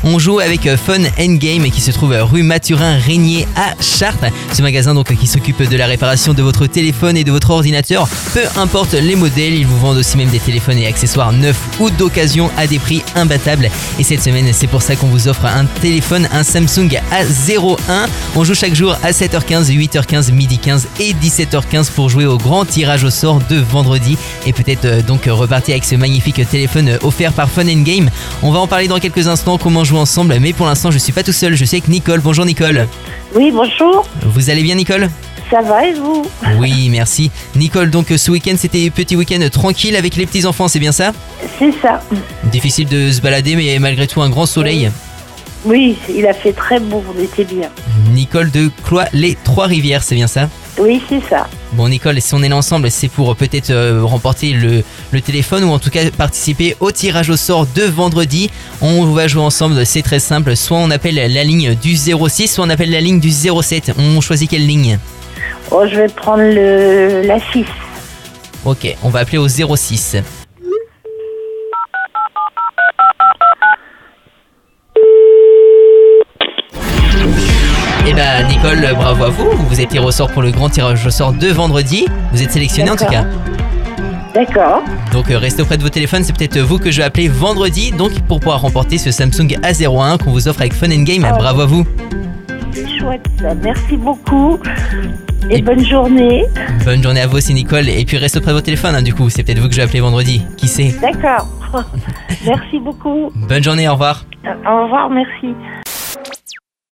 On joue avec Fun & Game qui se trouve rue Mathurin-Régnier à Chartres. Ce magasin donc qui s'occupe de la réparation de votre téléphone et de votre ordinateur. Peu importe les modèles, ils vous vendent aussi même des téléphones et accessoires neufs ou d'occasion à des prix imbattables. Et cette semaine, c'est pour ça qu'on vous offre un téléphone, un Samsung A01. On joue chaque jour à 7h15, 8h15, midi 15 et 17h15 pour jouer au grand tirage au sort de vendredi et peut-être donc repartir avec ce magnifique téléphone offert par Fun & Game. On va en parler dans quelques instants, comment jouer ensemble, mais pour l'instant je suis pas tout seul, je suis avec Nicole. Bonjour Nicole. Oui, bonjour. Vous allez bien Nicole ? Ça va et vous ? Oui, merci. Nicole, donc ce week-end c'était petit week-end tranquille avec les petits-enfants, c'est bien ça ? C'est ça. Difficile de se balader mais malgré tout un grand soleil. Oui, il a fait très beau, on était bien. Nicole de Cloix-les-Trois-Rivières, c'est bien ça ? Oui, c'est ça. Bon Nicole, si on est là ensemble, c'est pour peut-être remporter le téléphone ou en tout cas participer au tirage au sort de vendredi. On va jouer ensemble, c'est très simple. Soit on appelle la ligne du 06, soit on appelle la ligne du 07. On choisit quelle ligne ? Oh, je vais prendre la 6. Ok, on va appeler au 06. Eh ben Nicole, bravo à vous. Vous êtes tiré au sort pour le grand tirage au sort de vendredi. Vous êtes sélectionné en tout cas. D'accord. Donc restez auprès de vos téléphones, c'est peut-être vous que je vais appeler vendredi. Donc pour pouvoir remporter ce Samsung A01 qu'on vous offre avec Fun & Game. Oh. Bravo à vous. C'est chouette ça. Merci beaucoup. Et bonne journée. Bonne journée à vous aussi Nicole. Et puis restez auprès de vos téléphones du coup. C'est peut-être vous que je vais appeler vendredi. Qui sait ? D'accord. Merci beaucoup. Bonne journée, au revoir. Au revoir, merci.